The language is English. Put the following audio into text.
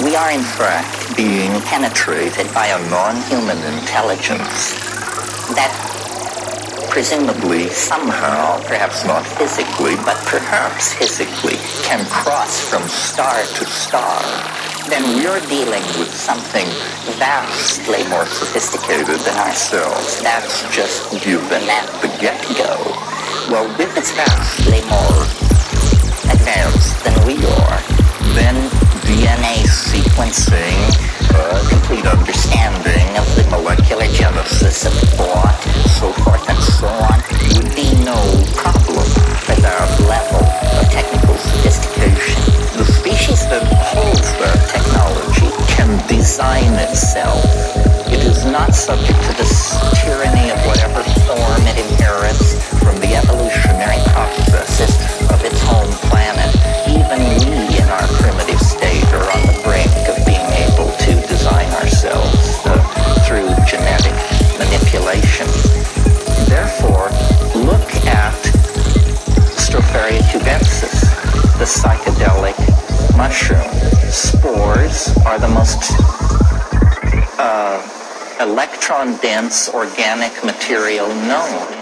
We are in fact being penetrated by a non-human intelligence that presumably somehow, perhaps not physically, but perhaps physically, can cross from star to star, then we're dealing with something vastly more sophisticated than ourselves. That's just given at the get-go. Well, if it's vastly more advanced than we are, then DNA sequencing, complete understanding of the molecular genesis of thought, so forth and so on, would be no problem at our level of technical sophistication. The species that holds that technology can design itself. It is not subject to the tyranny of whatever form it inherits from the evolutionary processes of its home planet. Even we in our primitive state are on the brink of being able to design ourselves through genetic manipulation. Therefore, look at Stropharia cubensis, the psychedelic mushroom. Spores are the most electron-dense organic material known.